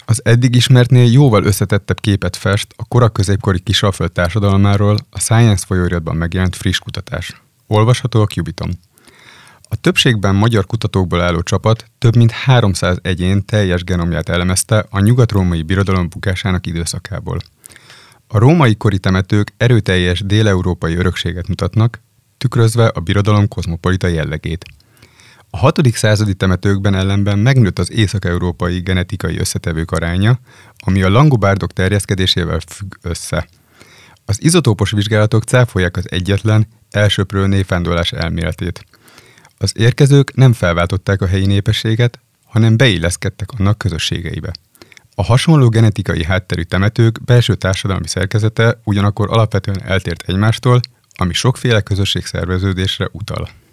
Az eddig ismertnél jóval összetettebb képet fest a koraközépkori Kisalföld társadalmáról a Science folyóiratban megjelent friss kutatás. Olvasható a Cubiton. A többségben magyar kutatókból álló csapat több mint 300 egyén teljes genomját elemezte a nyugat-római birodalom bukásának időszakából. A római kori temetők erőteljes déleurópai örökséget mutatnak, tükrözve a birodalom kozmopolita jellegét. A 6. századi temetőkben ellenben megnőtt az észak-európai genetikai összetevők aránya, ami a langobárdok terjeszkedésével függ össze. Az izotópos vizsgálatok cáfolják az egyetlen, elsöprő névvándorlás elméletét. Az érkezők nem felváltották a helyi népességet, hanem beilleszkedtek annak közösségeibe. A hasonló genetikai hátterű temetők belső társadalmi szerkezete ugyanakkor alapvetően eltért egymástól, ami sokféle közösségszerveződésre utal.